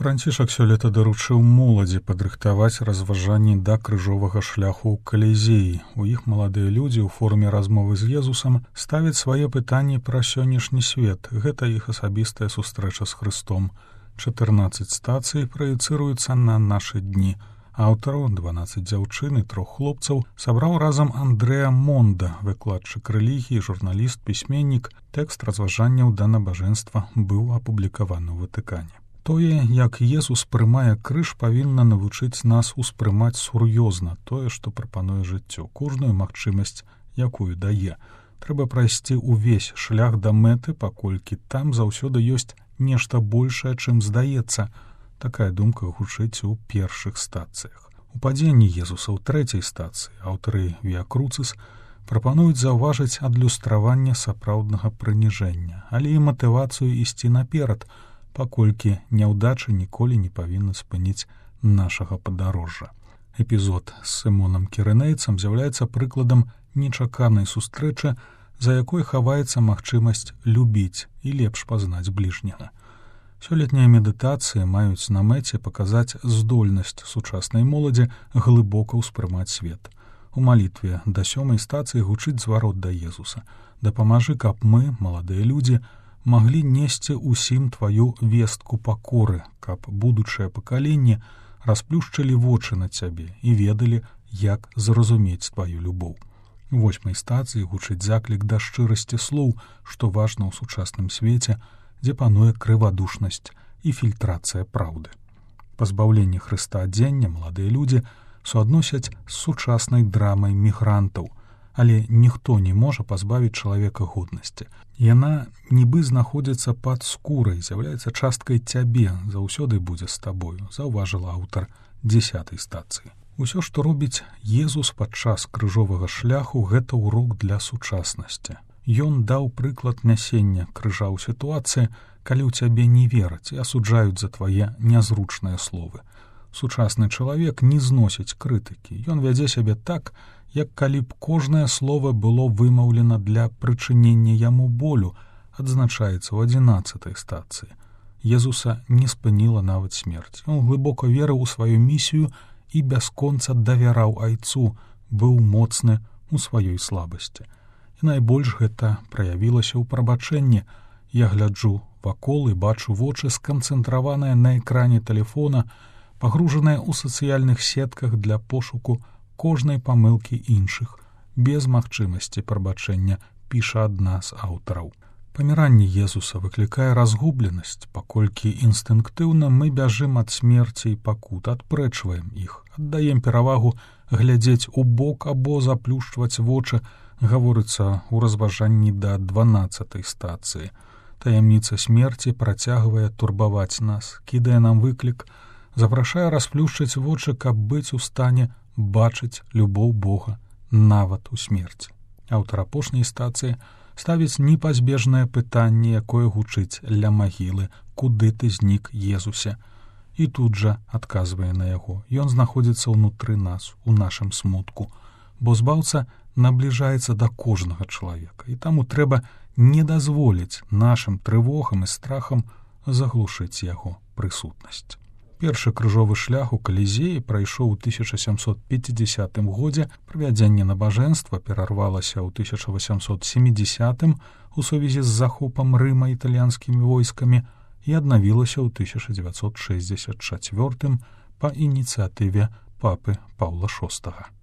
Францішак сёлета даручыў моладзі падрыхтаваць разважанні да крыжовага шляху ў Калізеі. У іх маладыя людзі ў форме размовы з Езусам ставяць свае пытанні пра сённяшні свет. Гэта іх асабістая сустрэча з Хрыстом. 14 стацый праецыруюцца на нашы дні. Аўтараў, 12 дзяўчын і 3 хлопцаў, сабраў разам Андрэа Монда, выкладчык рэлігіі, журналіст, пісьменнік. Тэкст разважанняў да набажэнства быў апублікаваны ў Ватыкане. Тое, як Езус прымае крыж, павінна навучыць нас успрымаць сур'ёзна тое, што прапануе жыццё, кожную магчымасць, якую дае. Трэба прайсці ўвесь шлях да мэты, паколькі там заўсёды ёсць нешта большае, чым здаецца. Такая думка гучыць у першых стацыях. У падзенні Езуса ў 3-й стацыі аўтары Віа Круцыс прапануюць заўважыць адлюстраванне сапраўднага прыніжэння, але і матывацыю ісці наперад, паколькі няўдачы ніколі не павінны спыніць нашага падарожжа. Эпізод з Сымонам Кірынейцам з'яўляецца прыкладам нечаканай сустрэчы, за якой хаваецца магчымасць любіць і лепш пазнаць бліжняга. Сёлетнія медытацыі маюць на мэце паказаць здольнасць сучаснай моладзі глыбока ўспрымаць свет. У малітве да 7-й стацыі гучыць зварот да Езуса. Дапамажы, каб мы, маладыя людзі, маглі несці ўсім тваю вестку пакоры, каб будучае пакаленне расплюшчылі вочы на цябе і ведалі, як зразумець тваю любоў. У 8-й стацыі гучыць заклік да шчырасці слоў, што важна ў сучасным свеце, дзе пануе крывадушнасць і фільтрацыя праўды. Пазбаўленне Хрыста адзення маладыя людзі суадносяць з сучаснай драмай мігрантаў, але ніхто не можа пазбавіць чалавека годнасці. Яна нібы знаходзіцца пад скурай, з'яўляецца часткай цябе, заўсёды будзе з табою, заўважыла аўтар 10-й стацыі. Усё, што робіць Езус падчас крыжовага шляху, гэта урок для сучаснасці. Ён даў прыклад нясення крыжа ў сітуацыі, калі ў цябе не вераць і асуджаюць за твае нязручныя словы. Сучасны чалавек не зносіць крытыкі. Ён вядзе сябе так, як калі б кожнае слово было вымаўлена для прычынення яму болю, адзначаецца ў 11-й стацыі. Езуса не спыніла нават смерць. Ён глыбока верыў у сваю місію і бясконца давяраў айцу, быў моцны у сваёй слабасці. І найбольш гэта праявілася ў прабачэнні. Я гляджу вакол і бачу вочы, сканцэнтраваныя на экране тэлефона, пагружаныя ў сацыяльных сетках для пошуку кожнай памылкі іншых, без магчымасці прабачэння, піша адна з аўтараў. Паміранне Езуса выклікае разгубленасць, паколькі інстынктыўна мы бяжым ад смерці і пакут, адпрэчваем іх, аддаем перавагу глядзець у бок або заплюшчваць вочы, гаворыцца ў разважанні да 12-й стацыі. Таямніца смерці працягвае турбаваць нас, кідае нам выклік, запрашае расплюшчыць вочы, каб быць у стане бачыць любоў Бога нават у смерці. Аўтар апошняй стацыі ставіць непазбежнае пытанне, якое гучыць ля магілы: куды ты знік, Езусе? І тут жа адказвае на яго. Ён знаходзіцца ўнутры нас, у нашым смутку, бо збаўца набліжаецца да кожнага чалавека, і таму трэба не дазволіць нашым трывогам і страхам заглушыць яго прысутнасць. Першы крыжовы шлях у Калізеі прайшоў у 1750 годзе, правядзенне набажэнства перарвалася ў 1870 у сувязі з захопам Рыма італьянскімі войскамі і аднавілася ў 1964 па ініцыятыве папы Паўла VI.